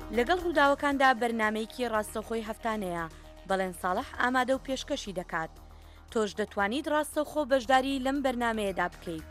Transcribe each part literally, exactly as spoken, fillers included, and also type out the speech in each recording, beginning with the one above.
لەگەڵ ڕووداوەکاندا بەرنامەیەکی ڕاستەوخۆی هەفتانەیە بەڵێن ساڵح ئامادە و پێشکەشی دەکات. تۆش دەتوانیت ڕاستەوخۆ بەشداری لەم بەرنمەیەدا بکەیت.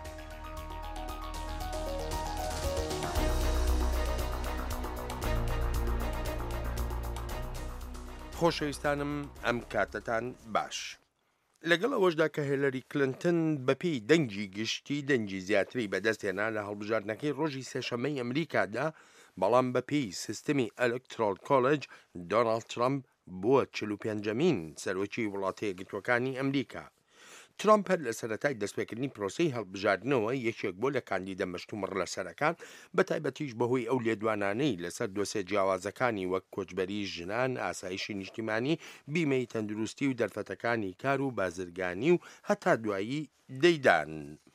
خۆشەویستانم ئەم کاتتان باش. لەگەڵ ئەوەشدا کە هێلەری کلنتن بەپێی دەنگی گشتی دەنگی زیاتری بەدەستێنا لە هەڵبژاردنەکەی ڕۆژی سێشەممەی ئەمریکادا، بەڵام بەپێی سیستمی ئەلکترۆل کۆلج دۆناڵد ترامپ بووە چل و پێنجەمین سەرۆکی وڵاتە یەکگرتووەکانی ئەمریکا. ترامپ هەر لە سەرەتای دەستپێکردنی پرۆسەی هەڵبژاردنەوە یەکێک بۆ لە کاندیدە مەشتومڕ لە سەرەکان، بە تایبەتیش بەهۆی ئەو لێدوانانەی لەسەر دۆسێ جیاوازەکانی وەک کۆچبەری ژنان، ئاسایشی نیشتیمانی، بیمەی تەندروستی و دەرفەتەکانی کار و بازرگانی و هەتا دوایی دەیدان.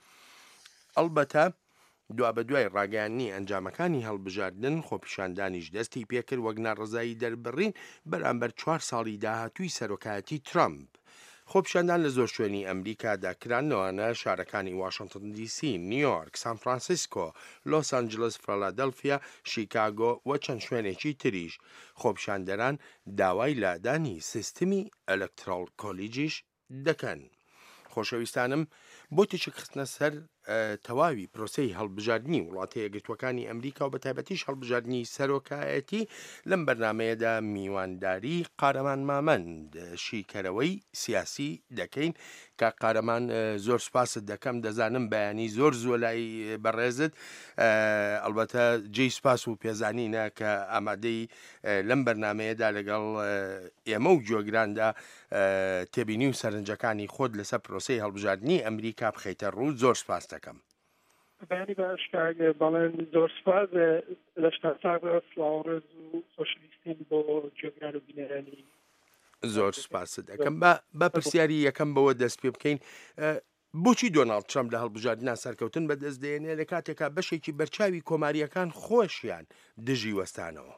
ئەڵبەتە دوا بە دوای ڕاگەیاندنی ئەنجامەکانی هەڵبژاردن، خۆپیشاندانیش دەستی پێکرد وەک ناڕزایی دەربڕین بەرامبەر چوار ساڵی داهاتووی سەرۆکایەتی ترامپ. خۆپیشاندان لە زۆر شوێنی ئەمریکادا کرانەوەنە شارەکانی واشنگتن دی سی، نیویۆرک، سان فرانسیسکۆ، لۆس ئەنجلس، فیلادەلفیا، شیکاگۆ و چەند شوێنێکی تریش. خۆپیشاندەران داوای لادانی سیستمی ئەلکترۆل کۆلیجیش دەکەن. خۆشەویستانم، بۆ تێکی خستنە سەر تەواوی پرۆسەی هەڵبژاردننی وڵاتە یەکگرتووەکانی ئەمریکا و بە تایبەتیش هەڵبژاردننی سەرۆکایەتی، لەم بەرنمەیەدا میوانداری قارەمان مامەند شیکەرەوەی سیاسی دەکەین. کە قارەمان زۆر سوپاست دەکەم، دەزانم بەیانی زۆر زۆر لای بەڕێزت، ئەلبەتە جێی سوپاس و پێزانینە کە ئامادەی لەم بەرنمەیەدا لەگەڵ ئێمە و جۆگراندا تێبینی و سەرنجەکانی خۆت لەسەر پرۆسەی هەڵبژاردننی ئەمریکا بخەیتە ڕوو. زۆر سپاس دەکەم. بەیانی باش بەڵێن زۆر سپاس لە شتاسا سڵاوڕێز و خۆشەویستین بۆ جۆگران و بینەرانی. زۆر سپاس دەکەم. بە پرسیاری یەکەم بەوە دەست پێ بکەین. بۆچی دۆناڵد ترامپ لە هەڵبژاردننا سەرکەوتن بەدەست دێنێ لە کاتێکا بەشێکی بەرچاوی کۆماریەکان خۆشیان دژی وەستانەوە؟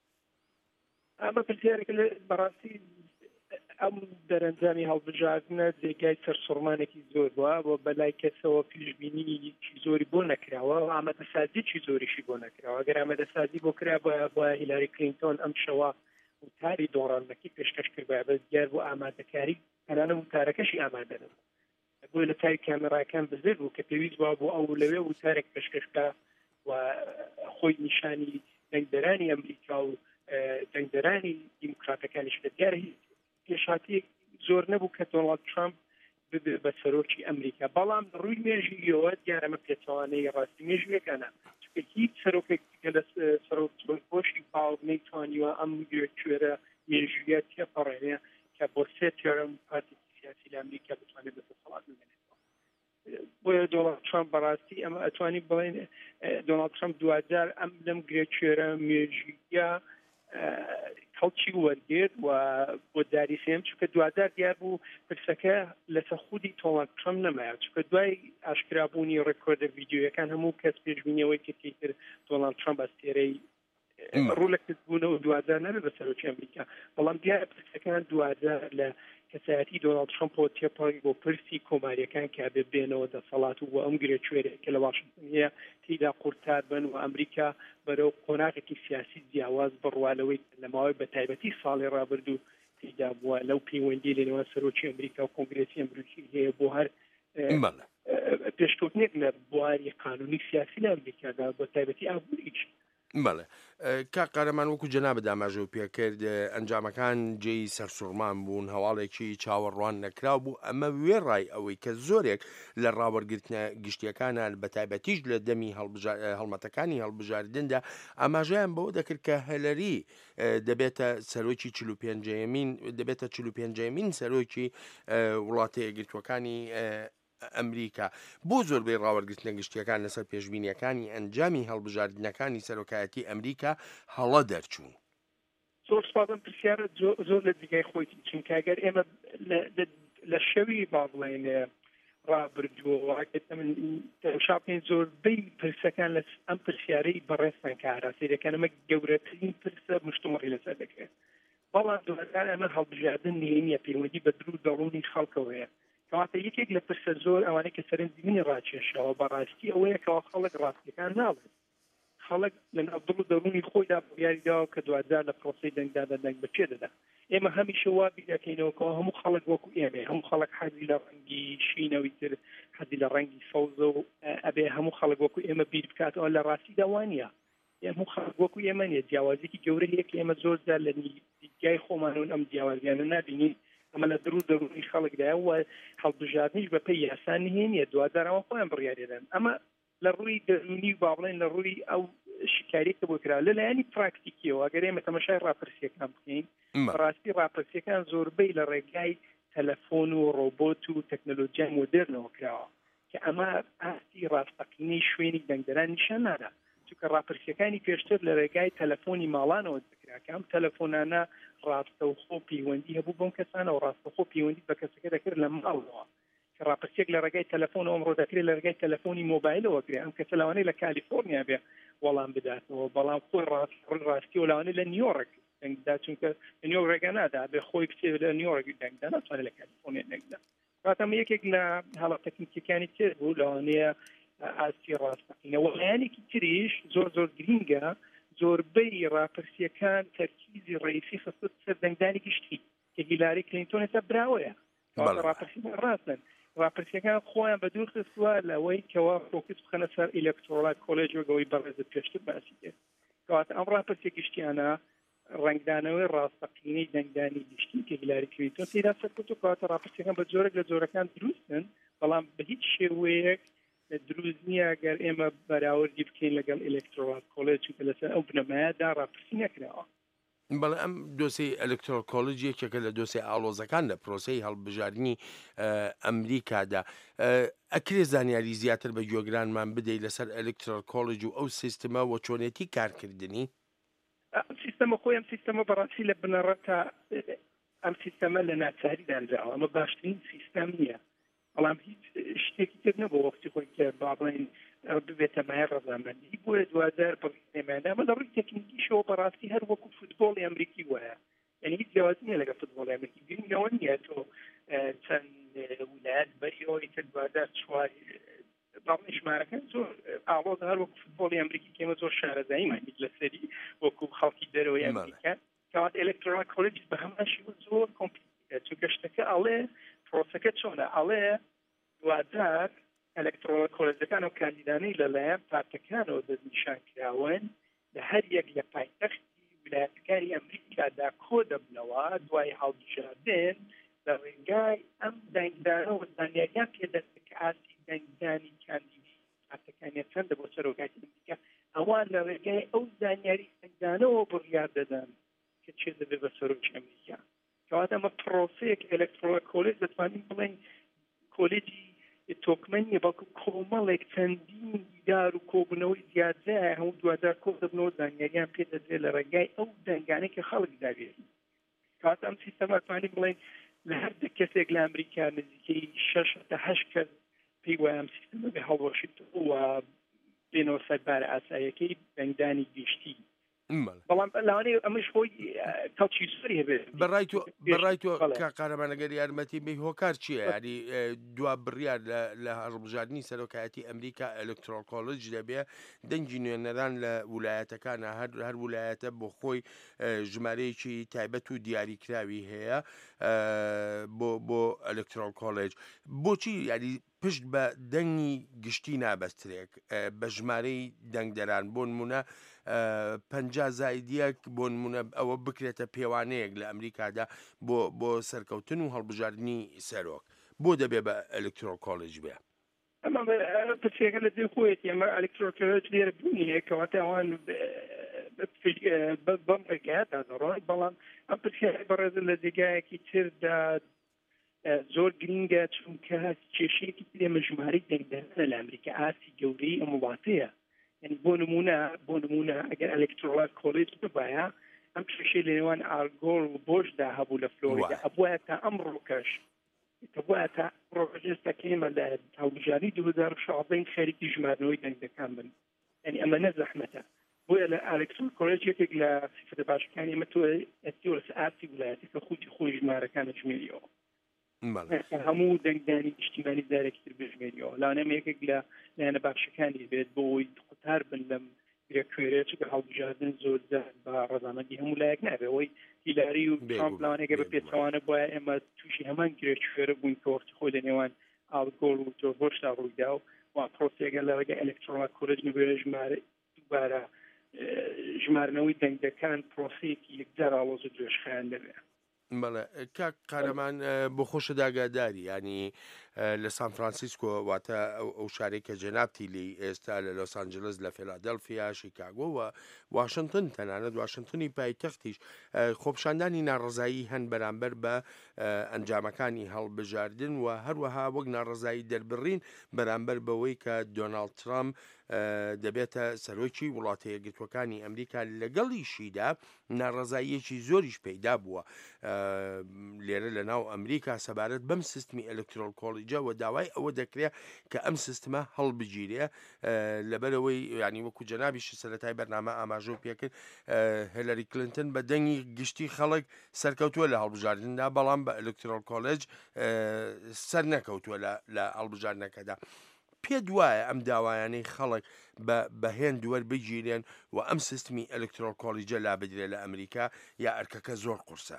ئەمە پرسیارێک بەڕاستی ئەم دەرەنجامی هەڵبژاردنە جێگای سەرسوڕمانێکی زۆر بووە بۆ بەلای کەسەوە پیشبینی زۆری بۆ نەکراوە و ئامادەسازیی زۆریشی بۆ نەکراوە. ئەگەر ئامادەسازی بۆ کرا بۆ هیلاری کلینتۆن ئەم شەوە وتاری دۆڕانەکەی پێشکەش کردبە بە دیار بۆ ئامادەکاری هەرانە وتارەکەشی ئامادە نەبوو. بۆ لە تای کامێراکان بزر بوو کە پێویست بووە بۆ ئەو لەوێ وتارێک پێشکەشکە و خۆی نیشانی دەنگدەرانی ئەمریکا و دەنگدەرانی دیموکراتەکانیش لە دیار پێشاتی زۆر نەبوو کە دۆناڵد ترامپ ببێ بە سەرۆکی ئەمریکا. بەڵام ڕووی مێژویەوە دیارەمە پێچەوانەی ڕاستی مێژویەکانە، چونکە هیچ سەرۆکێک لە سەرۆکپۆشی باوک نەیتوانیوە ئەم کوێرە مێژویە تێپەڕێنێ کە بۆ سێ تێرەم پارتی سیاسی لە ئەمریکا بتوانێت بەدەسەڵات بمێنێتەوە. بۆیە دۆناڵد ترامپ بەڕاستی ئەمە ئەتوانی بڵێن دۆناڵد ترامپ دوجار ئەم لەم گرێکوێرە مێژویە کەڵکی وەرگرت و بۆ داری سێم، چونکە دوجار دیار بوو پرسەکە لەسەر خودی دۆناڵد ترامپ نەمایە، چونکە دوای ئاشکرابوونی ڕێکۆردە ڤیدیۆیەکان هەموو کەس پێشبینیەوەی کردی کرد دۆناڵد ترامپ ئەستێرەی ڕوولەکردبوونەوە دوجار نەبێت بە سەرۆکی ئەمریکا. بەڵام دیارە پرسەکان دوجار لە کەسایەتی دۆناڵد ترامپ بۆ تێپەڕی بۆ پرسی کۆماریەکان کە بێ بێنەوە دەسەڵات و بۆ ئەم گرێکوێرەیە کە لە واشنگتن هەیە تێیدا قورتار بن و ئەمریکا بەرەو قۆناغێکی سیاسی جیاواز بڕوالەوەی لەماوەی بە تایبەتی ساڵی ڕابردوو تێیدا بووە لەو پەیوەندی لەنێوان سەرۆکی ئەمریکا و کۆنگرێسی ئەمریکی هەیە بۆ هەر پێشکەوتنێک لە بواری قانونی سیاسی لە ئەمریکادا بە تایبەتی ئابووریش. بەڵێ کا قارەمان وەکو جەنابە داماژە و پێکرد ئەنجامەکان جێی سەرسوڕمان بوون، هەواڵێکی چاوەڕوان نەکراو بوو. ئەمە وێڕای ئەوەی کە زۆرێک لە ڕاوەرگرتنە گشتیەکانە بە تایبەتیش لە دەمی هەڵمەتەکانی هەڵبژاردندا ئاماژەیان بەوە دەکرد کە هەلەری دەبێتە سەرۆکی چل و پێنجەمین دەبێتە چل و پێنجەمین سەرۆکی وڵاتە یەکگرتووەکانی ئەمریکا. بۆ زۆربەی ڕاوەرگرتنە گشتیەکان لەسەر پێشبینیەکانی ئەنجامی هەڵبژاردنەکانی سەرۆکایەتی ئەمریکا هەڵە دەرچوون. زۆر سپاسم پرسیارە زۆر لە دیگای خۆیتی، چونکە ئەگەر ئێمە لە شەوی با بڵێن ڕابردووە شاپین زۆربەی پرسەکان لە ئەم پرسیارەی بەڕێستان کە ئاراسیەکان ئەمە گەورەترین پرسە مشتومڕی لەسەر دەکرێت. بەڵام دووەکان ئەمە هەڵبژاردن نیە پەیوەندی بە درو دەڕوونی خەڵکەوەیە. کەواتە یەکێک لە پرسە زۆر ئەوانەی کە سەرنجبینی ڕاکێشەوە بەڕاستی ئەوەیە کەەوە خەڵک ڕاستیەکان ناڵێت. خەڵک لە ناودڵ و دەڕوونی خۆیدا بڕیاریداوە کە دوجار لە پرۆسی دەنگدادا دەنگ بەپێ دەدا. ئێمە هەمیشە وا بیرەکەینەوەکەەوە هەموو خەڵک وەکو ئێمە هەموو خەڵک حەزی لە ڕەنگی شینەوەی تر حەزی لە ڕەنگی سەوزە و ئەبێ هەموو خەڵک وەکو ئێمە بیر بکاتەوە لە ڕاستی داوانە هەموو خەڵک وەکو ئێمە نیە جیاوازێکی گەورە هەیە کە ئێمە زۆرجار لە دیگای خۆمانون ئەم جیاوازیانە نبینین ئەمە لە درو دەڕوونی خەڵکدایە و هەڵبژاردنیش بە پێی یاسان هێنیە دوادارەوە خۆیان بڕیاردێدەن ئەمە لە ڕووی دەرونی با بڵێن لە ڕووی ئەو شکارێکە بۆ کرا لەلایەنی پراکتیکیەوە ئەگەر ئێمە تەماشای ڕاپرسیەکان بکەین ڕاستی ڕاپرسیەکان زۆربەی لە ڕێگای تەلەفۆن و ڕۆبۆت و تەکنۆلۆژیای مۆدرنەوە کراوە کە ئەمە ئاستی ڕاستەقینەی شوێنی دەنگدەران نیشان نادا چونکە ڕاپرسیەکانی پێشتر لە ڕێگای تەلەفۆنی ماڵانەوە دەکرا کە ئەم تەلەفۆنانە ڕاستەوخۆ پەیوەندی هەبوو بەم کەسانە و ڕاستەخۆ پەیوەندی بە کەسەکە دەکرد لە ماڵەوە کە ڕاپرسیەک لە ڕێگای تەلەفۆن ئەمڕۆ دەکرێت لە ڕێگای تەلەفۆنی مۆبایلەوە کرێ ئەم کەسە لەوانەیە لە کالیفۆرنیا بێ وەڵام بداتەوە بەڵام خۆی ڕاستی و لەوانەیە لە نیویۆرک دەنگدا چونکە لە نیویۆرک ڕێگە نادا بێ خۆی کچێ لە نیویۆرک دەنگدا ناتوانێت لە کالیفۆرنیا دەنگدا کاتەمە یەکێک لە هەڵە تەکنیکیەکانی تر بوو لەوانەیە ئاستی ڕاستەقینە وەڵایەنێکی تریش زۆر زۆر گرینگە زۆربەی ڕاپرسیەکان تەرکیزی ڕئیسی خستت سەر دەنگدانی گشتی کە هیلاری کلینتۆن هێستا براوەیە ڕاپرسیەکان ڕاستن ڕاپرسیەکان خۆیان بە دوور خستووە لەوەی کەوا فۆکس بخەنە سەر ئیلەکترۆلات کۆلێج وەگەوەی بەڕێزت پێشتر باسی کرد کەواتە ئەم ڕاپرسیە گشتیانە ڕنگدانەوەی ڕاستەقینەی دەنگدانی گشتی کە هیلاری کلینتۆن تێدا سەرکەوت و کەواتە ڕاپرسیەکان بە جۆرێک لە جۆرەکان دروستن بەڵام بە هیچ شێوەیەک دروست نییە ئەگەر ئێمە بەراوردی بکەین لەگەڵ ئیلەکترۆلات کۆلێج چونکە لەسەر ئەو بنەمایەدا ڕاپرسی نەکراوە. بەڵێ ئەم دۆسەی ئەلکترۆل کۆلج یەکێکە لە دۆسەی ئاڵۆزەکان لە پرۆسەی هەڵبژاردننی ئەمریکادا ئەکرێ زانیاری زیاتر بە گوێگرانمان بدەیت لەسەر ئەلکترۆل کۆلج و ئەو سیستەمە وە چۆنێتی کارکردنی سیستەمە خۆی ئەم سیستەمە بەڕاستی لە بنەڕەتە ئەم سیستەمە لە ناچاری دانراوە ئەمە باشترین سیستەم نییە بەڵام هیچ شتێکی تر نەبوو وەختی خۆی کە با بڵێن ببێتە مایە ڕەزامەندی بۆیە دوادار بڕێمانە ئەمە لە ڕووی تەکنیکیشەوە بەڕاستی هەر وەکو فوتبۆڵی ئەمریکی وایە یعنی هیچ جیاواز نییە لەگە فوتبۆڵی ئەمریکی گرنگەوە نییە تۆ چەند ویلایەت بەریەوەی تر دوادار چواری باڵی ژمارەکان زۆر ئاڵۆز هەر وەکو فوتبۆڵی ئەمریکی کێمە زۆر شارەزاییمان لەسەری وەکو خەڵکی دەرەوەی ئەمریکا کەواتە ئەلکترۆنیک کۆلج بە هەماشی زۆر کۆمپلیکە چونکە شتەکە ئەڵێ پرۆسەکە چۆنە ئەڵێ دوادار ئەلکترۆنیک کۆلێجەکان و کاندیدانەی لەلایەن پارتەکانەوە دەستنیشان کراون لە هەر یەک لە پایتەختی ویلایەتەکانی ئەمریکادا کۆ دەبنەوە دوای هەڵبژاردن لە ڕێگای ئەم دەنگدانەوە زانیاریان پێدەچێت کە ئاسی دەنگدانی کاندیدی پارتەکانیان چەندە بۆ سەرۆکاتی ئەمریکا ئەوان لە ڕێگای ئەو زانیاری دەنگدانەوە بڕیار دەدەن کە چێ دەبێت بە سەرۆکی ئەمریکا کەواتە ئەمە پرۆسەیەک ئەلکترۆنیک کۆلێج دەتوانین بڵێن کۆلێجی تۆکمەنیە بەڵکو کۆمەڵێک چەندین ئیدار و کۆبوونەوەی زیادرایە هەموو دوادار کۆ دەبنەوە زانیاریان پێ دەدرێت لە ڕێگای ئەو دەنگانەی کە خەڵک داوێت کەواتە ئەم سیستەمە توانین بڵێن لە هەر کەسێک لە ئەمریکا نزیکەی شەش تا هەشت کەس پێی وایە ئەم سیستەمە بێ هەڵوەشیتەوە بێنەوە سەر بارە ئاساییەکەی دەنگدانی گشتی بەڵام لەوانەیە ئەمەش خۆی کەڵکی سووری هەبێت بەڕای تۆ قارەمانەگەر یارمەتی بێ هۆکار چییە ینی دوا بڕیار لە هەڵبژاردننی سەرۆکایەتی ئەمریکا ئەلکترۆل کۆلج دەبێ دەنگی نوێنەران لە ویلایەتەکانە هەر هەر ویلایەتە بۆ خۆی ژمارەیەکی تایبەت و دیاریکراوی هەیە بۆ بۆ ئەلکترۆل کۆلج بۆچی ینی پشت بە دەنگی گشتی نابەسترێک بە ژمارەی دەنگدەران بۆ نمونە پەنجا زایدیەک بۆ نمونە ئەوە بکرێتە پێوانەیەک لە ئەمریکادا بۆ بۆ سەرکەوتن و هەڵبژاردننی سەرۆک بۆ دەبێ بە ئەلکترۆل کۆلج بێ ئەمە پرسیەکە لە دێ خۆیەتی ئەمە ئەلکترۆل کۆلج لێرە بوونیە کەواتە ئەوان بەم ڕێگایەدا دەڕۆن بەڵام ئەم پرسیەکە بەڕێز لە جێگایەکی تردا زۆر گرینگە چونکە کێشەیەکی لێمە ژمارەی دەنگدانە لە ئەمریکا ئاسی گەورەی ئەم وڵاتەیە یعنی بۆ نمونە بۆ نمونە ئەگەر ئەلکترۆنیک کۆلێج ببایە ئەم کێشەی لە نێوان ئارگۆڵ و بۆشدا هەبوو لە فلۆریدا ئەبوایە تا ئەمڕۆکەش بوایە تا ڕۆژێستا کێمە لە هەڵبژاردننی دوو هەزار و شازدە خەریکی ژمارنەوەی دەنگەکان بن یعنی ئەمە نەزەحمەتە بۆیە لە ئەلکترۆنیک کۆلێج یەکێک لە سیفەتە باشەکانی ئەمە تۆ ئەتیۆرس ئارتی ویلایەتی کە خۆتی خۆی ژمارەکانە ژمێریەوە هەموو دەنگدانی نیشتیمانی دارێکی تر بژمێریەوە لاانەم یەکێک لە لایەنە باشەکانی بێت بۆ ئەوی قوتار بن لەم کوێرە چکە هەڵبژاردن زۆر بە ڕەزامەندی هەموو لایەک نابێ ئەوەی هیلاری و ترامپ لەوانەیە بە پێچەوانە بۆیە ئێمە تووشی هەمان گرێ کوێرە بووین کە وەختی خۆی لە نێوان ئالگۆڵ و جۆرج بۆشدا ڕوویدا و وا پرۆسێگە لە ڕێگە ئەلکترۆنات کۆلێج نوێرە ژمارە دووبارە ژمارنەوەی دەنگەکان پرۆسەیەکی یەکجار ئاڵۆز و درێژخایان دەبێت. بەڵێ کاک قارەمان بۆ خۆشە داگاداری ینی لە سان فرانسیسکۆ واتە ئەو شارێک کە جەنابتی لی ئێستا لە لۆس ئانجلس لە فیلادەلفیا شیکاگۆ و واشنگتن تەنانەت واشنگتنی پایتەختیش خۆپشاندانی ناڕزایی هەن بەرامبەر بە ئەنجامەکانی هەڵبژاردن و هەروەها وەک ناڕزایی دەربڕین بەرامبەر بەوەی کە دۆناڵد ترامپ دەبێتە سەرۆکی وڵاتە یەکگرتووەکانی ئەمریکا لەگەڵیشیدا ناڕزاییەکی زۆریش پەیدا بووە لێرە لە ناو ئەمریکا سەبارەت بەم سیستمی ئەلکترۆل کۆڵیجە و داوای ئەوە دەکرێت کە ئەم سیستمە هەڵبگیرێ لەبەرەوەی ینی وەکو جەنابیشی سەرەتای بەرنامە ئاماژە پێکرد هیلاری کلنتن بە دەنگی گشتی خەڵک سەرکەوتووە لە هەڵبژاردندا بەڵام بە ئەلکترۆل کۆڵێج سەر نەکەوتووە لە هەڵبژاردنەکەدا. پێ دوایە ئەم داوایانەی خەڵک بە هێن دووەربگیرێن و ئەم سیستمی ئەلکترۆل کۆڵیجە لا بدرێت لە ئەمریکا یا ئەرکەکە زۆر قورسە؟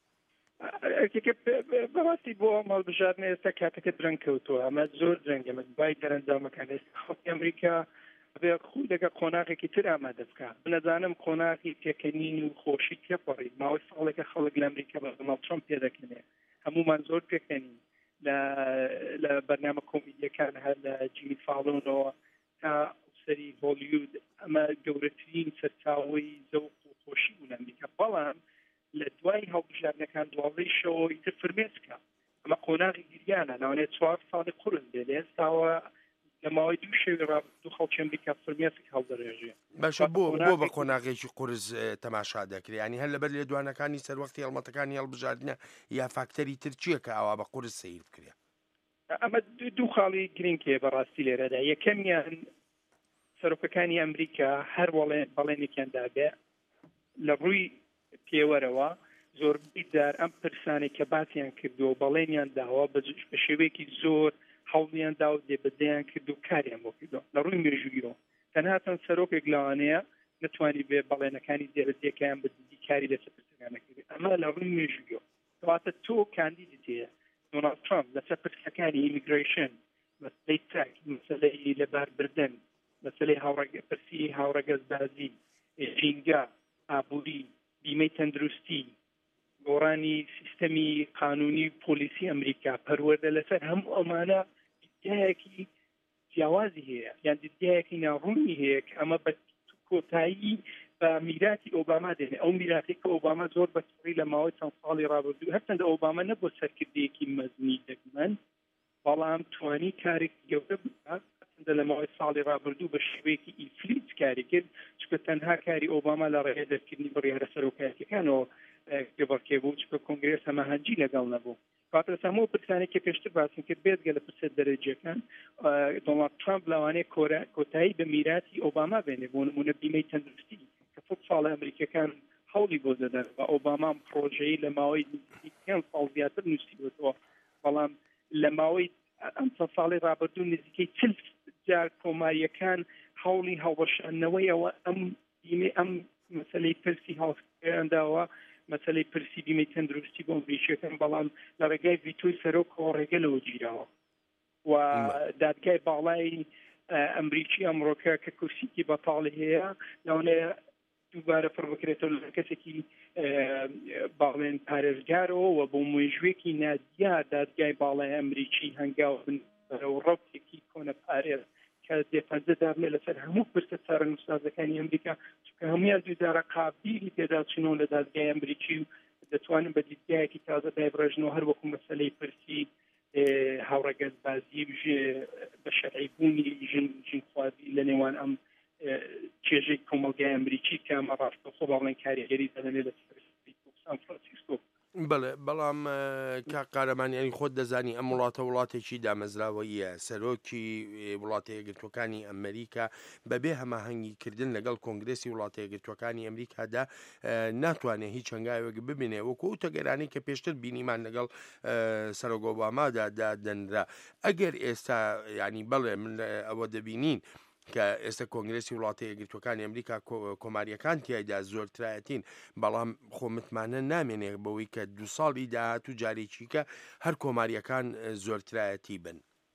بەڕاستی بۆ هەڵبژاردن ئێستا کاتەکە درەنگ کەوتووە ئەمە زۆر درەنگە مەزبای دەرەنجامەکان ئێستا خۆی ئەمریکا بێ خۆی لەگە قۆناغێکی تر ئامادە بکات. بنەزانم قۆناغی پێکەنین و خۆشی تێپەڕی ماوەی ساڵێکە خەڵک لە ئەمریکا بە دۆناڵد ترامپ پێدەکەنێ هەمومان زۆر پێکەنین لە بەرنامە کۆمیدیەکان هەر لە جیمی فاڵۆنەوە تا سەری هۆلیوود ئەمە گەورەترین سەرچاوەی زەوق و خۆشی بوو لە ئەمریکا بەڵام لە دوای هەڵبژاردنەکان دوازدەی شەوەی تر فرمێسکە ئەمە قۆناغی گریانە ناوانێت چوار ساڵی قورس بێت لە ئێستاوە لە ماوەی دوو شەوی ڕابردوو خەڵکی ئەمریکا فرمێسک هەڵدەڕێژێ. باشە بۆ بۆ بە قۆناغێکی قورس تەماشا دەکرێت ینی هەر لەبەر لێدوانەکانی سەروەختی هەڵمەتەکانی هەڵبژاردنە یا فاکتەری تر چییە کە ئاوا بە قورس سیر بکرێت؟ ئەمە دوو خاڵی گرنگکێ بەڕاستی لێرەدا یەکەمیان سەرۆکەکانی ئەمریکا هەر بەڵێنێکیان دابێ لە ڕووی پێوەرەوە زۆربەی دار ئەم پرسانێک کە باسییان کردووە بەڵێنیان داوە بە شێوەیەکی زۆر هەوڵیان دا و دێبەدەیان کرد و کاریان بۆ کردو لە ڕووی مێژوویەوە تەنهاتەن سەرۆکێک لەوانەیە نتوانی بێ بەڵێنەکانی دێبەدیەکەیان بەدیدی کاری لەسەر پرسەکانەکردی ئەمە لە ڕووی مێژوویەوە کەواتە تۆ کاندیدت هەیە دۆناڵد ترامپ لەسەر پرسەکانی ئیمیگریشن مەسلەی تاک مەسلەی لەباربردن مەسلەی پرسی هاوڕەگەزبازی جینگا ئابووری بیمەی تەندروستی گۆڕانی سیستەمی قانونی پۆلیسی ئەمریکا پەروەردە لەسەر هەموو ئەمانە دیدگایەکی جیاوازی هەیە یان دیدگایەکی ناڕوونی هەیە کە ئەمە بە کۆتایی بە میراتی ئۆباما دێنێ ئەو میراتی کە ئۆباما زۆر بەسەری لە ماوەی چەند ساڵی ڕابردوو هەرچەندە ئۆباما نەبووە سەرکردەیەکی مەزنی دەگمەن بەڵام توانی کارێکی گەورە بکات لە ماوەی ساڵی ڕابردوو بە شێوەیەکی ئیفلیت کاری کرد چکە تەنها کاری ئۆباما لە ڕێگەی دەرکردنی بڕیارە سەرۆکایەتەکانەوە گەبڕکێبوو چکە کۆنگرێس هەماهەنگی لەگەڵ نەبوو. کاتە هەموو پرسانێکی کە پێشتر باسی کرد بێتگە لە پرسە دەرەجەکان دۆناڵد ترامپ لەوانەیە کۆتایی بە میراتی ئۆباما بێنێ بۆ نمونە بیمەی تەندروستی کە سەد ساڵە ئەمریکەکان هەوڵی بۆ دەدەن بە ئۆباما پرۆژەی لە ماوەی پێنج ساڵ زیاتر نووسیوەتەوە بەڵام لە ماوەی ئەم چەند ساڵی ڕابردوو نزیکەی چل جار کۆماریەکان هەوڵی هەڵبەشاندنەوەیەوە ئەم بیمەی ئەم مەسەلەی پرسی هەڵسکەیانداوە مەسەلەی پرسی بیمەی تەندروستی بۆ ئەمریکیەکان بەڵام لە ڕێگای ڤیتۆی سەرۆکەوە ڕێگە لەوە گیراوە و دادگای باڵای ئەمریکی ئەمڕۆکە کە کورسیکی بەتاڵی هەیە لەوانەیە دووبارە پڕ بکرێتەوە لە کەسێکی باڵێن پارێزگارەوە و بۆ مێژوێکی نادیا دادگای باڵای ئەمریکی هەنگاو بنەوە ڕەوتێکی کۆنە پارێز کە دێپەنجە دابنێ لەسەر هەموو پرسە چارە نووسازەکانی ئەمریکا چونکە هەمویان دوودارە قابیلی پێداچنەوە لە دادگای ئەمریکی و دەتوانن بە دیدگایەکی تازە دایبڕێژنەوە هەر وەکو مەسەلەی پرسی هاوڕەگەزبازی بە شەرعیبوونی ژن ژنخوازی لە نێوان ئەم چێژەی کۆمەلگای ئەمریکی کە ئەمە ڕاستەوخۆ باڵێن کاریگەری دەدەنێت لە سان فرانسیسکۆ. بەڵێ بەڵام کا قارەمانیانی خۆت دەزانی ئەم وڵاتە وڵاتێکی دامەزراوەیە سەرۆکی وڵاتە یەکگرتووەکانی ئەمریکا بەبێ هەماهەنگیکردن لەگەڵ کۆنگرێسی وڵاتە یەکگرتووەکانی ئەمریکادا ناتوانێت هیچ هەنگاوێک ببینێ وەکو ئەو تەگەرانی کە پێشتر بینیمان لەگەڵ سەرۆک ئۆبامادا دادەنرا ئەگەر ئێستا ینی بەڵێ من ئەوە دەبینین کە ئێستا کۆنگرسی وڵاتی یەکگرتوەکانی ئەمریکا کۆماریەکان تایدا زۆرترایەتین بەڵام خۆ متمانە نامێنێ بەوەی کە دو ساڵی داهاتوو جارێکیکە هەر کۆماریەکان زۆرترایەتی بن.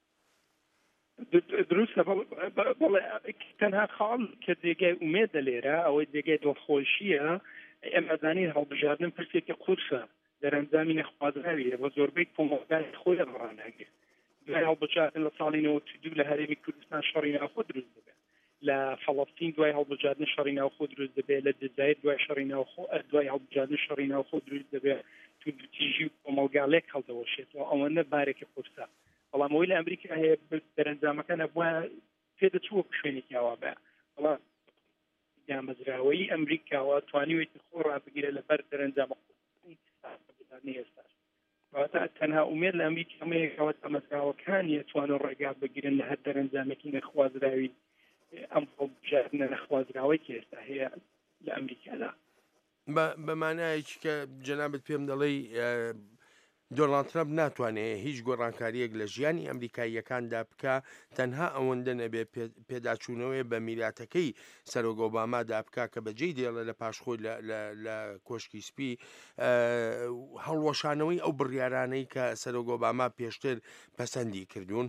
دروستە بەڵێ تەنها خاڵ کە جێگای ئومێدە لێرە ئەوەی جێگای دڵخۆشیە ئێمە زانین هەڵبژاردن پرسێکی قورسە دەرەنجامی نەخوازراویە بە زۆربەی کۆمەڵگای خۆی ڕاناگرێت دوای هەڵبژاردن لە ساڵی نەوەتی دوو لە هەرێمی کوردستان شەڕی ناوخۆ دروست دەبێت لە فەڵەستین دوای هەڵبژاردن شەڕی ناوخۆ دروست دەبێت لە جەزایر دوای شەڕی ناوخۆ دوای هەڵبژاردن شەڕی ناوخۆ دروست دەبێت تو دوتیژی و کۆمەڵگالێک هەڵدەوەشێتەوە ئەوەنە بارێکی قورسە بەڵام ئەوەی لە ئەمریکا هەیە دەرەنجامەکان ئەبووە پێدەچووە شوێنێکی ئەوە بە بەڵام دامەزراوەی ئەمریکاوە توانیوێتی خۆ ڕابگیرە لەبەر دەرەنجامە ئێستا تەنها ئومێد لە ئەمریکامەیەکەوە ئەمەزراوەکانی توانە ڕێگا بگیرن لە هەر دەرەنجامێکی نەخوازراوی ئەم هەڵبژاردنە نەخوازراوەی کە ئێستا هەیە لە ئەمریکادا بەمانایەکی کە جەنابەت پێم دەڵێی دۆناڵد ترامپ ناتوانێت هیچ گۆڕانکاریەک لە ژیانی ئەمریکاییەکاندا بکە تەنها ئەوەندە نەبێ پێداچوونەوەی بە میلاتەکەی سەرۆک ئۆبامادا بکە کە بەجێی دێڵە لە پاشخۆی لە کۆشکی سپی هەڵوەشانەوەی ئەو بڕیارانەی کە سەرۆک ئۆباما پێشتر پەسەندی کردوون.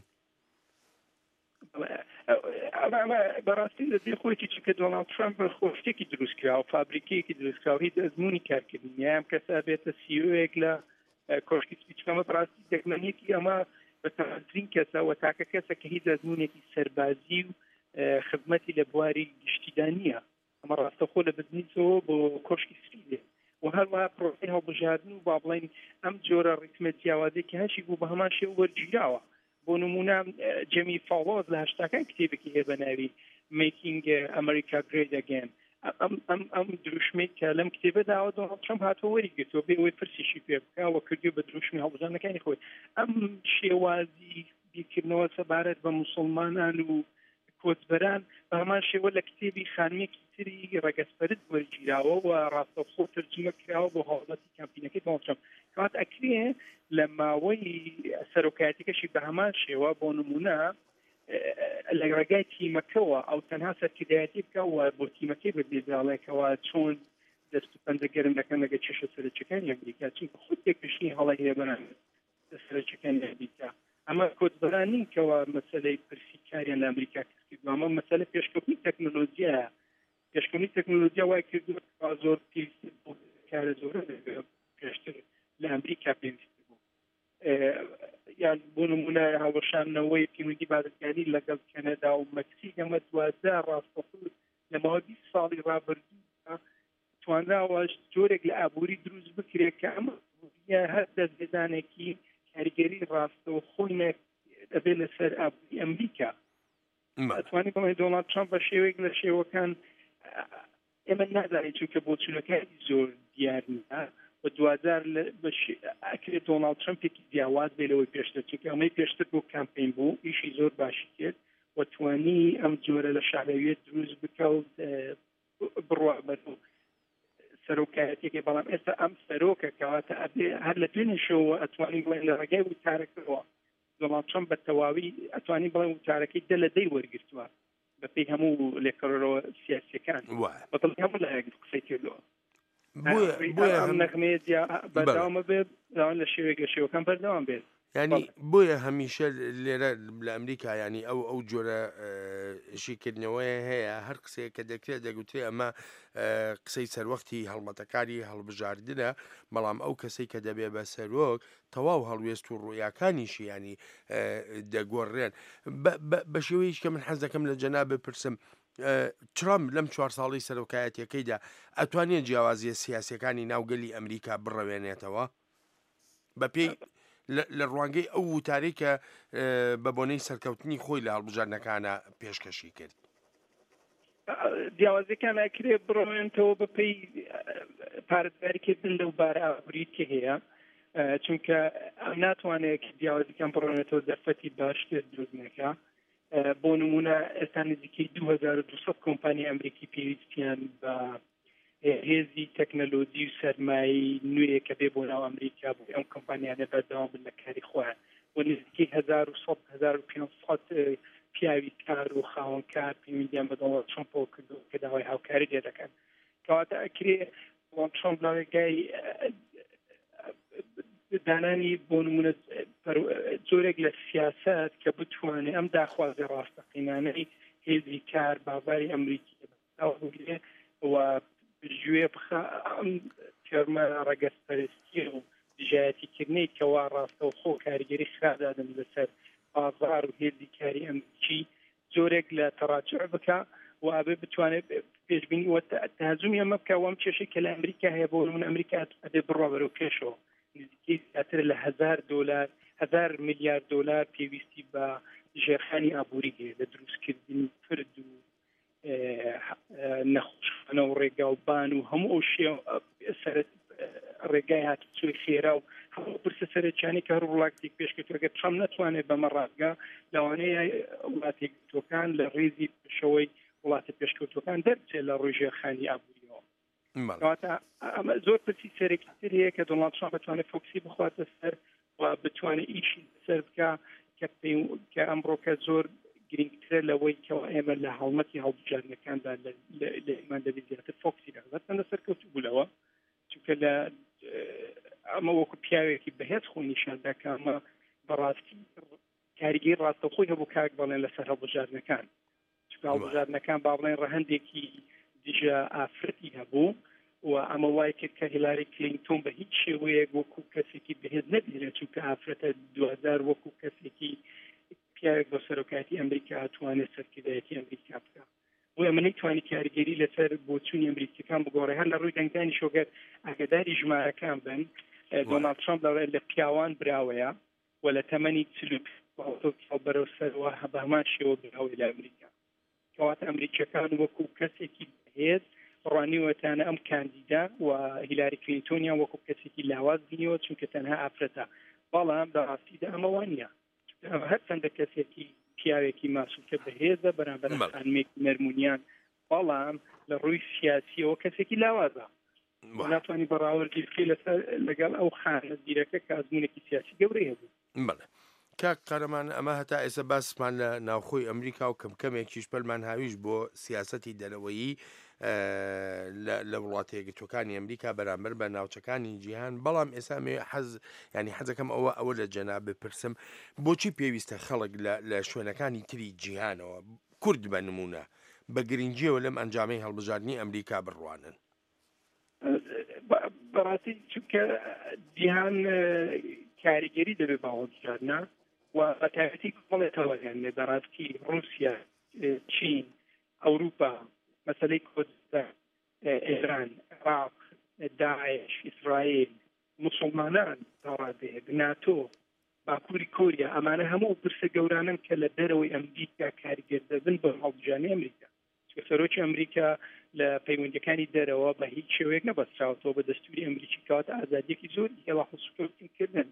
بەڕاستی لە دێ خۆیکی چکە دۆناڵد ترامپ خۆشتێکی دروستکرا و فابریکەیەکی دروستکرا و هیچ ئەزمموی کارکردنی یان کەسا بێتە سیۆیەک لە کۆشکی سپیچکەمە بەڕاستی دەگمەنیەکی ئەمە بەتەمەترین کەسە و تاکە کەسە کە هیچ ئەزمموونێکی سەربازی و خزمەتی لە بواری گشتیدانیە ئەمە ڕاستەخۆ لە بزنیتەوە بۆ کۆشکی سپی و هەروەها پرۆسی هەڵبژاردن و با بڵێن ئەم جۆرە ڕیتمە جیاوازێکی هەشی بوو بە هەمان شێوە وەرگیراوە بۆ نمونە جەمی فاڵۆز لە هەشتاکان کتێبێکی هەیە بە ناوی Making America Great Again ئەم دروشمەی کە لەم کتێبەداوە دۆناڵد ترامپ هاتۆ وەریگرتەوە بێ ئەوەی پرسیشی پێ بکەوە کردو بە دروشمی هەڵبژاردنەکانی خۆی ئەم شێوازی بیرکردنەوە سەبارەت بە موسڵمانان و کۆچبەران بە هەمان شێوە لە کتێبی خانوویەکی تری ڕەگەسپەرت وەرگیراوە و ڕاستەوخۆ ترجمە کراوە بۆ هەوڵەتی کامپینەکەی دۆناڵد ترامپ کات ئەکرێ لە ماوەی سەرۆکایەتیەکەشی بە هەمان شێوە بۆ نمونە لە ڕێگای تیمەکەەوە ئەو تەنها سەرکردایەتی بکەوە بۆ تیمەکەی بە بێزاڵێکەوە چۆن دەست و پەنجە گەرم دەکەن لەگە چێشە سەرچەکانی ئەمریکا چونکە خود تێکشی هەڵی هەیە بەران سەرچەکانی ئەمریکا ئەمە کۆچبەران نین کەەوە مەسەلەی پرسیکاریان لە ئەمریکا کردو ئەمە مەسەلە پێشکەوتنی تەکنۆلۆژیە پێشکەوتنی تەکنۆلۆژیا وای کردو زۆر پێویستی بۆ کارە زۆرە پێشتر لە ئەمریکا پێویستی بوو یان بۆ نمونە هەڵەشانەوەی پیوەندی بازرگانی لەگەڵ کەنەدا و مەکسیک ئەمە دوازدە ڕاستەخۆ لە ماوەی بیست ساڵی ڕابردوودا توانراوە جۆرێک لە ئابووری دروست بکرێت کە ئەمە هەر دەستێدانێکی کاریگەری ڕاستەوە خۆی دەبێت لەسەر ئابووری ئەمریکا ئەتوانی بڵێ دۆناڵد ترامپ بە شێوەیەک لە شێوەکان ئێمە نازانین چونکە بۆچوونەکانی زۆر دیار نیە بە دوازار ئەکرێت دۆناڵد ترامپێکی جیاواز بێ لەوەی پێشتر چونکە ئەمەی پێشتر بۆ کامپین بوو ئیشی زۆر باشی کرد و توانی ئەم جۆرە لە شارەوێت دروست بکە و بڕوا بەرەو سەرۆکایەتێکی بەڵام ئێستا ئەم سەرۆکە کەواتە ئەبێ هەر لە دوێنێشەوە ئەتوانی بڵێن لە ڕێگای وتارەکەەوە دۆناڵد ترامپ بە تەواوی ئەتوانی بڵێن وتارەکەی دە لە دەی وەرگرتووە بەپێی هەموو لێکۆڵەرەوە سیاسیەکان بەدڵی هەموو لایەک قسەی کردەوە نەخمێ بەرداوامە بێت لە شێوەیەک لە شێوەکان بەردەوام بێت ینی بۆیە هەمیشە لێرە لە ئەمریکا ینی ئەو ئەو جۆرە شیکردنەوەی هەیە هەر قسەیە کە دەکرێت دەگوترێ ئەمە قسەی سەروەختی هەڵمەتەکاری هەڵبژاردنە بەڵام ئەو کەسەی کە دەبێ بە سەرۆک تەواو هەڵوێست و ڕوویاکانیشی ینی دەگۆڕێن بە شێوەیەش کە من حەز دەکەم لە جەناب بپرسم ترامپ لەم چوار ساڵی سەرۆکایەتیەکەیدا ئەتوانێت جیاوازیە سیاسیەکانی ناوگەلی ئەمریکا بڕەوێنێتەوە بە پێی لە ڕوانگەی ئەو وتارەی کە بە بۆنەی سەرکەوتنی خۆی لە هەڵبژاردنەکانە پێشکەشی کرد جیاوازەکان ئەکرێت بڕۆێنەوە بەپێی پارێزگاریکردن لەو بارە ئابووری کە هەیە چونکە ئەم ناتوانێت جیاوازەکان بڕۆێنێتەوە دەرفەتی باشتر دروست نەکە بۆ نمونە ئێستا نزیکەی دوو هەزار و دووسەد کۆمپانی ئەمریکی پێویستیان بە هێزی تەکنەلۆژی و سەرمایی نوێیە کە بێ بۆ ناو ئەمریکا بۆ ئەم کۆمپانیانە بەردەوام بن لە کاری خۆیان بۆ نزیکەی هەزار و سەد هەزار و پێنج سەد پیاوی کار و خاوەن کار پەیوەندیان بە دۆناڵد ترۆمپەوە کردو کە داوای هاوکاری لێ دەکەن کەواتە ئەکرێ دۆناڵد ترۆمپ لە ڕێگای دانانی بۆ نمونە زۆرێک لە سیاست کە بتوانێت ئەم داخوازی ڕاستەقینانەی هێزی کار باواری ئەمریکی بگرێ و گوێ بخە ئەم تێرمە ڕەگەزپەرستی و دژایەتیکردنەی کەوا ڕاستەوخۆ کاریگەری خرادادن لەسەر ئازار و هێزی کاری ئەمریکی زۆرێک لە تەڕاجع بکە و ئابێ بتوانێت پێشبینی وە تەهەزومی ئەمە بکە وەم کێشەی کە لە ئەمریکا هەیە بۆ نمونە ئەمریکا ئەدێ بڕۆ بەرەو پێشەوە نزیکەی زیاتر لە هەزار دۆلار هەزار میلیارد دۆلار پێویستی بە ژێرخانی ئابووری هەیە لە دروستکردنی فرد و نەخۆشخانە و ڕێگاوبان و هەموو ئەو شێ ڕێگای هاتوچۆی خێرا و هەموو پرسە سەرچانی کە هەر وڵاتێک پێشکەوتوەکە ترەمپ نەتوانێت بەمە ڕازگا لەوانەیە وڵاتێکتۆکان لە ڕێزی پێشەوەی وڵاتە پێشکەوتوەکان دەرچێت لە ڕۆژ ژێرخانی ئابووریەوە کەواتە ئەمە زۆر پرسی سەرێکتر هەیە کە دۆناڵد ترەمپ بتوانێت فۆکسی بخواتە سەر و بتوانێت ئیشی سەر بکە کە ئەمڕۆکە زۆر گرنگترە لەوەی کەەوە ئێمە لە هەڵمەتی هەڵبژاردنەکاندا لە ئێمان دەبێت زیاتر فۆکسی دەبێت سەرکەوتو بوو لەوە چونکە لە ئەمە وەکو پیاوێکی بەهێز خۆی نیشاندا کە ئەمە بەڕاستی کاریگەری ڕاستەوخۆی هەبوو کاک بەڵێن لەسەر هەڵبژاردنەکان چونکە هەڵبژاردنەکان با بڵێن ڕەهەندێکی دژە ئافرەتی هەبوو و ئەمە وای کرد کە هیلاری کلینتۆن بە هیچ شێوەیەک وەکو کەسێکی بەهێز نەبیرێت چونکە ئافرەتە دوهزار وەکو کەسێکی پیاوێک بۆ سەرۆکاتی ئەمریکا هاتوانێت سەرکردایەتی ئەمریکا بکە بۆ ئەمە نەیتوانی کاریگەری لەسەر بۆچوونی ئەمریکیەکان بگۆڕێ هەر لە ڕووی دەنگدانی شۆگەر ئاگاداری ژمارەکان بن دۆناڵد ترەمپ لەڕێ لە پیاوان براوەیە و لە تەمەنی چلو بەرەو سەرەوە بە هەمان شێوە براوەی لە ئەمریکا کەواتە ئەمریکیەکان وەکو کەسێکی بەهێز ڕوانیوەتانە ئەم کاندیدا و هیلاری کلینتۆنیان وەکو کەسێکی لاواز بینیەوە چونکە تەنها ئافرەتە بەڵام بەڕاستیدا ئەمە وان نییە هەر چەندە کەسێکی پیاوێکی ماسوولکە بەهێزە بەرامبەر خانمێکی نەرمونیان بەڵام لە ڕووی سیاسیەوە کەسێکی لاوازە ناتوانانی بەڕاوردی بکەی لەگەڵ ئەو خانە زیرەکە کە ئەزمونێکی سیاسی گەورەی هەبوو بەڵێ کاک قەرەمان ئەمە هەتا ئێستا باسمان لە ناوخۆی ئەمریکا و کەمکەمێکیش پەلمان هاویش بۆ سیاسەتی دەرەوەیی لە وڵاتەیەکگرتوەکانی ئەمریکا بەرامبەر بە ناوچەکانی جیهان بەڵام ئێستا مێ حەز ینی حەزەکەم ئەوە ئەوە لە جەناب بپرسم بۆچی پێویستە خەڵک لە شوێنەکانی تری جیهانەوە کورد بە نمونە بە گرنگیەوە لەم ئەنجامەی هەڵبژاردننی ئەمریکا بڕوانن بەڕاستی چونکە جیهان کاریگەری دەبێت باوەڕدارنا و بەتایبەتی کوڵێتەوەیان لە بەڕاستی رووسیا چین ئەوروپا مەسەلەی کوردستان ئێران عێراق داعش ئیسرائیل موسڵمانان ڕادێت ناتۆ باکووری کۆریا ئەمانە هەموو پرسە گەورانن کە لە دەرەوەی ئەمریکا کاریگەر دەبن بە هەڵبژاردننی ئەمریکا سەرۆکی ئەمریکا لە پەیوەندیەکانی دەرەوە بە هیچ شێوەیەک نەبەستراوەوە بە دەستوری ئەمریکی کەواتە ئازادیەکی زۆر هێڵا خۆسوکەوتنکردن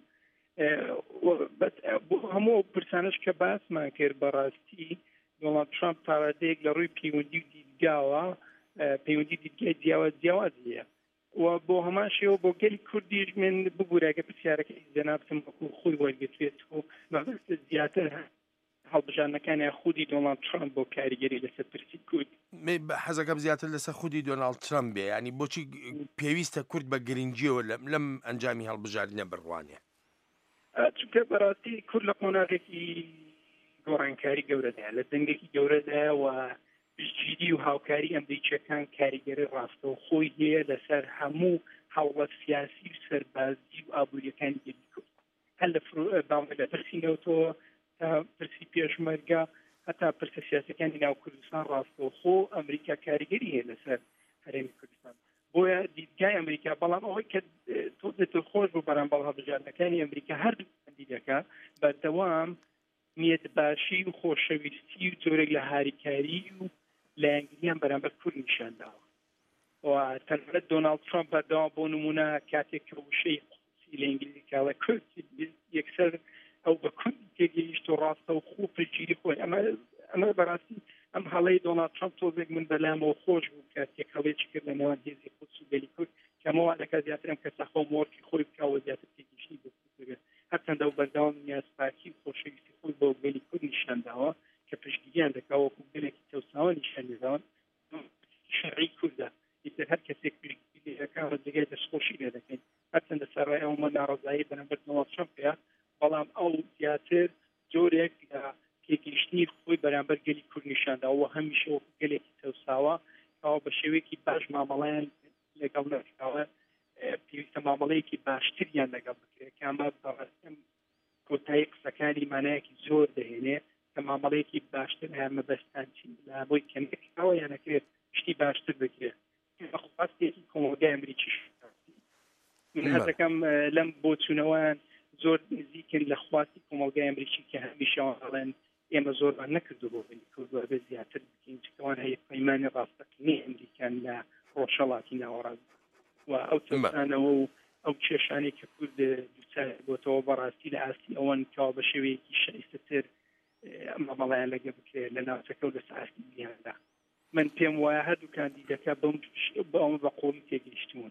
هەموو پرسانش کە باسمان کرد بەڕاستی دۆناڵد ترەمپ پارادەیەک لە ڕووی پەیوەندی و دیدگاوە پەیوەندی دیدگای جیاواز جیاوازیە و بۆ هەمان شێوە بۆ گەلی کوردیش من ببوورەکە پرسیارەکە زەنابتم وەکو خۆی وەرگرتوێت و مەبەست زیاتر هەڵبژاردنەکانی خودی دۆناڵد ترەمپ بۆ کاریگەری لەسەر پرسی کورد حەزەکەم زیاتر لەسەر خودی دۆناڵد ترەمپ بێ ینی بۆچی پێویستە کورد بە گرنگیەوە لەم ئەنجامی هەڵبژاردنە بڕوانێ چونکە بەڕاستی کورد لە قۆناغێکی گۆڕانکاری گەورەدایە لە دەنگێکی گەورەدایە و پشتگیری و هاوکاری ئەمریکیەکان کاریگەری ڕاستە و خۆی هەیە لەسەر هەموو هەوڵە سیاسی و سەربازی و ئابوووریەکانی گەلی کورد هەر لە لە پرسی نەوتەوە تا پرسی پێشمەرگە هەتا پرسە سیاسەکانی ناو کوردستان ڕاستەوخۆ ئەمریکا کاریگەری هەیە لەسەر هەرێمی کوردستان بۆیە دیدگای ئەمریکا بەڵام ئەوەی کە تۆ دێتە خۆش بۆ بەرامبەر هەڵبژاردنەکانی ئەمریکا هەردوو دیدەکە بەردەوام نیەتباشی و خۆشەویستی و جۆرێک لە هاریکاری و لایەنگریان بەرامبەر کورد نیشانداوە و تەنانەت دۆناڵد ترەمپ بەردەوام بۆ نمونە کاتێک کە وشەی قوسی لە ئینگلیزی کاڵە کورد یەکسەر ئەو بە کوردی تێگەیشت و ڕاستە و خوو پشتگیری خۆی ئەمە ئەمە بەڕاستی ئەم هەڵەی دۆناڵد ترەمپ تۆزێک من بەلامەوە خۆش بوو کاتێک هەڵەیەکی کرد لە نێوان هێزی قودس و گەلی کورد کەمەوە دەکات زیاتر ئەم کەسە خۆ مۆرکی خۆی بکاوە زیاتر تێگەیشتنی بۆ کوردەکە هەرچەندە و بەردەوام نیازپاکی و خۆشەویستی خۆی بۆ گەلی کورد نیشانداوە کە کە پشتگیریان دەکەوەکو گەلێکی تەوساوە نیشانیداون شەرعی کوردە ئیتر هەر کەسێک پشتگیریەکە ڕزگای دەستخۆشی لێ دەکەین هەرچەندە سەرڕای ئەومە ناڕزایی بەرامبەر دۆناڵد ترەمپە بەڵام ئەو زیاتر جۆرێک تێگەیشتنی خۆی بەرامبەر گەلی کورد نیشانداوە هەمیشە وەکو گەلێکی تەوساوە کەوا بە شێوەیەکی باش مامەڵەیان لەگەڵ نەکراوە پێویستە مامەڵەیەکی باشتریان لەگەڵ بکرێت کە ئەمە بەڕاستم کۆتایی قسەکانی مانایەکی زۆر دەهێنێ کە مامەڵەیەکی باشتر هەیە مەبەستانچی لە بۆی کەمێکەوە یانەکرێت شتی باشتر بکرێت بەخواستێکی کۆمەلگای ئەمریکیش من هەزەکەم لەم بۆ چوونەوەیان زۆر نزیکن لە خواستی کۆمەلگای ئەمریکی کە هەمیشەوە هەڵێن ئێمە زۆرمان نەکردو بۆ بنی کردووە بە زیاتر بکەین چکەوان هەیە پەیمانی ڕاستەقینەی ئەمریکان لە ڕۆژهەڵاتی ناوەڕاست و ئەو تەوسانەوە و ئەو کێشانی کە کورد دووچار بۆتەوە بەڕاستی لە ئاستی ئەوەن کەوا بە شێوەیەکی شایستەتر مامەڵەیان لەگە بکرێت لە ناوچەکە و لە ساستی بیاندا من پێم وایە هەردوو کاندیدەکە بەم بەوە بە قۆڵی تێگەیشتون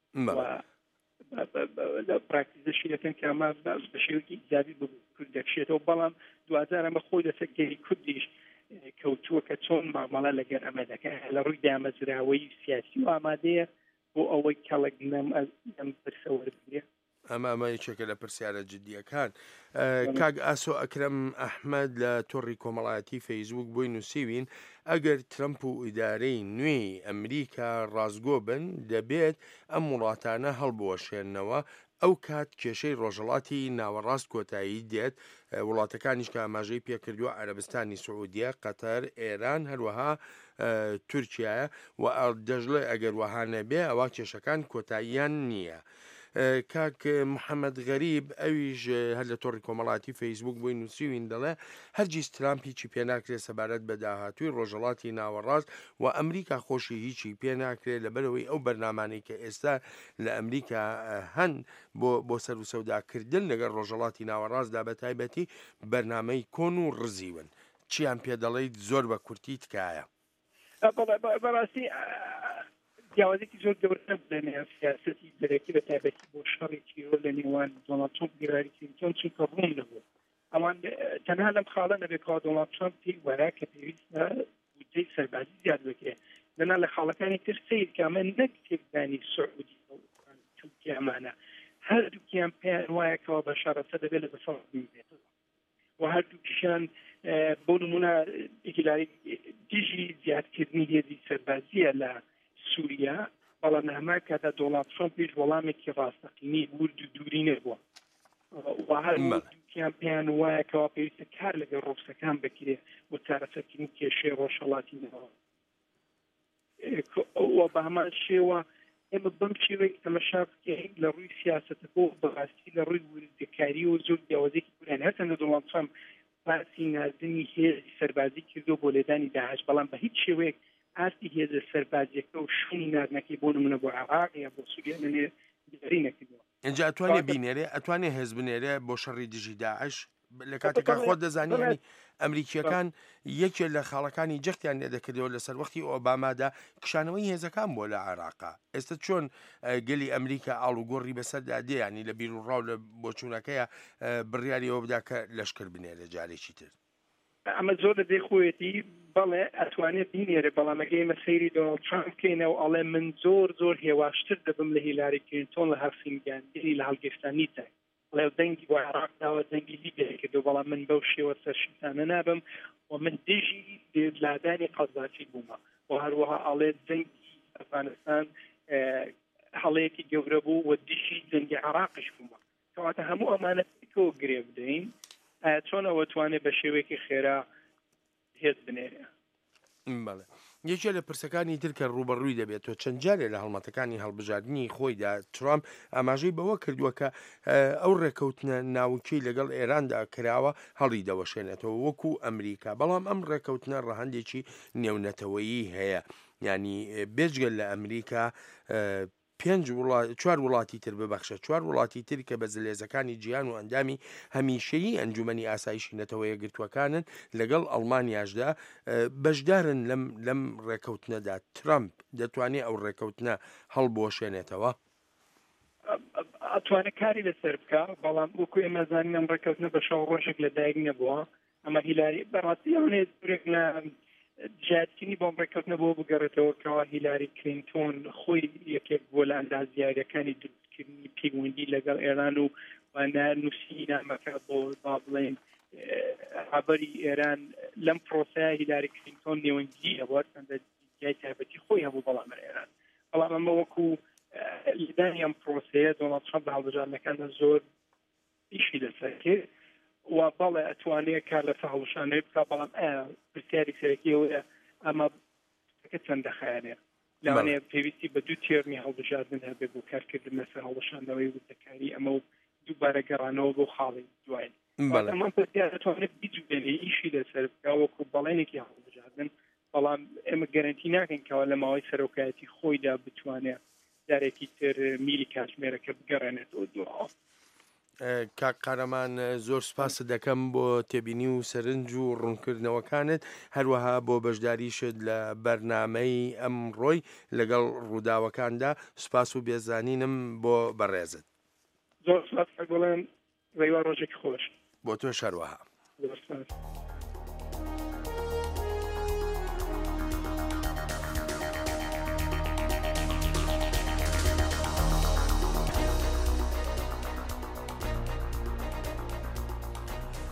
لە پراکتیزەشی دەکەن کە ئەمە بە شێوەیەکی ئیجابی کورد دەکشێتەوە بەڵام دوازار ئەمە خۆی دەسەر گەری کوردیش کەوتووە کە چۆن مامەڵە لەگەر ئەمە دەکەن لە ڕووی دامەزراوەی سیاسی و ئامادەیە بۆ ئەوەی کەڵک نەم پرسە وەربگرێ ئەمە ئەمە یەکێکە لە پرسیارە جددیەکان کاک ئاسۆ ئەکرەم ئەحمەد لە تۆڕی کۆمەڵایەتی فەیسبوک بۆی نووسیوین ئەگەر ترەمپ و ئیدارەی نوێی ئەمریکا ڕازگۆ بن دەبێت ئەم وڵاتانە هەڵبوەشێننەوە ئەو کات کێشەی ڕۆژهەڵاتی ناوەڕاست کۆتایی دێت وڵاتەکانیش کە ئاماژەی پێکردووە عەرەبستانی سعودیە قەتەر ئێران هەروەها تورکیایە و دەژڵێ ئەگەر وەها نەبێ ئەوە کێشەکان کۆتاییان نییە. کاک محەممەد غەریب ئەویش هەر لە تۆڕی کۆمەڵاتی فەیسبوک بۆی نووسیوین دەڵێ هەرگیز ترامپ هیچی پێ ناکرێت سەبارەت بە داهاتووی ڕۆژهەڵاتی ناوەڕاست و ئەمریکا خۆشی هیچی پێ ناکرێت لەبەرەوەی ئەو بەرنامانەی کە ئێستا لە ئەمریکا هەن بۆ بۆ سەر و سەوداکردن لەگەڵ ڕۆژهەڵاتی ناوەڕاستدا بە تایبەتی بەرنامەی کۆن و ڕزیون چیان پێ دەڵێیت زۆر بە کورتی تکایە بەڕاستی جیاوازێکی زۆر گەورە نەبوو لە سیاسەتی دەرەکی بە تایبەتی بۆ شەڕێکی زۆر لە نێوان دۆناڵد ترەمپ و هیلاری کلینتۆن چونکە ڕوون نەبوو ئەوان تەنها لەم خاڵە نەبێت کەوا دۆناڵد ترەمپ پێی وەرا کە پێویستە بودجەی سەربازی زیاد بکرێت لەنا لە خاڵەکانی تر سیر کە ئەمە نەک تێکدانی سعودی تورکیا ئەمانە هەردووکیان پێیان وایە کەوا بە شەڕەسە دەبێت لە بەسەڵ بێتەوە و هەردووکیشان بۆ نمونە هیلاری دژی زیادکردنی هێزی سەربازیە لە سووریا بەڵام لە هەمان کاتا دۆناڵد ترەمپ پێش وەڵامێکی ڕاستەقینەی ورد و دووری نەبووە و هەردووکیان پێیان وایە کەوا پێویستە کار لەگەڵ ڕۆکسەکان بکرێت بۆ چارەسەرکردنی کێشەی ڕۆژهەڵاتی ناوە و بە هەمان شێوە ئێمە بەم شێوەیە تەمەشا بکەین لە ڕووی سیاسەتەکە بەڕاستی لە ڕووی وردەکاری و زۆر جیاوازێکی کوران هەرچەندە دۆناڵد ترەمپ باسی ناردنی هێزی سەربازی کردو بۆ لێدانی داعش بەڵام بە هیچ شێوەیەک ئاستی هێزە سەربازیەکە و شوونی ناردنەکەی بۆ نمونە بۆ عێراق یا بۆ سووریا لەنێ دیاری نەکردووە اینجا ئەتوانێ بینێرێ ئەتوانێ هێز بنێرێ بۆ شەڕی دژی داعش لە کاتێکا خۆت دەزانانی ئەمریکیەکان یەکێک لە خاڵەکانی جەختیان لێدەکردەوە لەسەر وەختی ئۆبامادا کشانەوەی هێزەکان بۆ لە عێراقا ئێستا چۆن گەلی ئەمریکا ئاڵوگۆڕی بەسەردا دێ ینی لە بیر و ڕاو لە بۆچوونەکەیە بڕیاری ئەوە بدا کە لەشکر بنێرە جارێکی تر ئەمە زۆر لە دەی خۆیەتی بەڵێ ئەتوانێت بینێرە بەڵامەگەی مەسەیری دۆناڵد ترەمپ بکەینەوە ئەڵێ من زۆر زۆر هێواشتر دەبم لە هیلاری کلینتۆن لە هەرفینگاندنی لە هەڵگەشتانی تای بڵێ دەنگی بۆ عێراق داوە دەنگی لیبیا کردو بەڵام من بەو شێوە سەرشتانە نابم و من دژی دێدلادانی قەزاچی بوومە و هەروەها ئەڵێ دەنگی ئەفغانستان هەڵەیەکی گەورە بوو و دژی دەنگی عێراقش بوومە کەواتە هەموو ئەمانە پێکەوە گرێ بدەین چۆن ئەوە توانێت بە شێوەیەکی خێرا هێز بنێرێ بەڵێ یەکێ لە پرسەکانی تر کە ڕوبەڕووی دەبێتەوە چەند جارێ لە هەڵمەتەکانی هەڵبژاردننی خۆیدا ترامپ ئاماژەی بەوە کردووە کە ئەو ڕێکەوتنە ناوچەی لەگەڵ ئێراندا کراوە هەڵی دەوەشێنێتەوە وەکو ئەمریکا بەڵام ئەم ڕێکەوتنە ڕەهەندێکی نێونەتەوەیی هەیە ینی بێجگەل لە ئەمریکا پێنج چوار وڵاتی تر ببەخشە چوار وڵاتی تر کە بە زلێزەکانی گیان و ئەندامی هەمیشەیی ئەنجومەنی ئاسایشی نەتەوەیە گرتوەکانن لەگەڵ ئەڵمانیاشدا بەشدارن لەم لەم ڕێکەوتنەدا ترامپ دەتوانێت ئەو ڕێکەوتنە هەڵبۆشێنێتەوە ئەتوانێت کاری لەسەر بکە بەڵام وەکو ئێمە زانین ئەم ڕێکەوتنە بە شەو ڕۆژێک لەدایک نەبووە ئەمە هیلاری بەڕاستی ئەوانێت زۆرێک لە جیادکردنی بۆم ڕێککەوتنە بۆ بگەڕێتەوە کەوا هیلاری کلینتۆن خۆی یەکێک بۆ لە ئەندازیاریەکانی دروستکردنی پەیوەندی لەگەڵ ئێران و نووسی نامەکە بۆ با بڵێن ڕابەری ئێران لەم پرۆسەیە هیلاری کلینتۆن نێوەنگی ئەوە چەندە جای تایبەتی خۆی هەبوو بەڵام ئێران بەڵام ئەمە وەکو لەدانی ئەم پرۆسەیە دۆناڵد ترەمپ بە هەڵبژاردنەکاندا زۆر ئیشی لەسەر کرد و بەڵێ ئەتوانێت کار لە هەڵوشانەوەی بکە بەڵام پرسیاری سەرەکی ئەوەیە ئەمە چەندە خیانەیە لەوانەیە پێویستی بە دوو تێرمی هەڵبژاردن هەبێت بۆ کارکردن لەسەر هەڵوشاندنەوەی وتەکاری ئەمە و دووبارە گەڕانەوە بۆ خاڵی دوای ئەمان پرسیار دەتوانێت بیجوبێنێ ئیشی لەسەر بکە وەکو بەڵێنێکی هەڵبژاردن بەڵام ئێمە گەرنتی ناکەین کەەوە لە ماوەی سەرۆکایەتی خۆیدا بتوانێت جارێکی تر میلی کاتژمێرەکە بگەڕێنێتەوە دووەوە. کاک قارەمان زۆر سپاس دەکەم بۆ تێبینی و سەرنج و ڕوونکردنەوەکانت هەروەها بۆ بەشداریشت لە بەرنامەی ئەمڕۆی لەگەڵ ڕووداوەکاندا سپاس و بێزانینم بۆ بەڕێزت. زۆر سپاس بڵێن ڕێوا ڕۆژێکی خۆش بۆ تۆ شەروەها. زۆر سپاس.